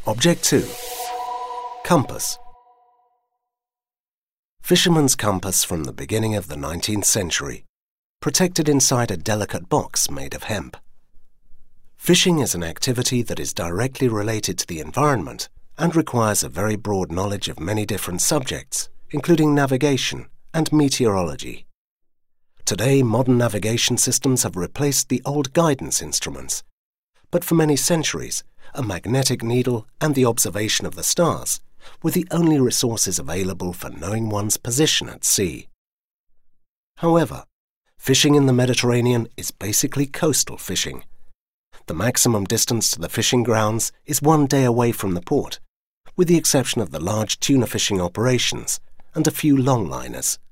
Object 2. Compass. Fisherman's compass from the beginning of the 19th century, protected inside a delicate box made of hemp. Fishing is an activity that is directly related to the environment and requires a very broad knowledge of many different subjects, including navigation and meteorology. Today, modern navigation systems have replaced the old guidance instruments, but for many centuries, a magnetic needle and the observation of the stars were the only resources available for knowing one's position at sea. However, fishing in the Mediterranean is basically coastal fishing. The maximum distance to the fishing grounds is 1 day away from the port, with the exception of the large tuna fishing operations and a few longliners.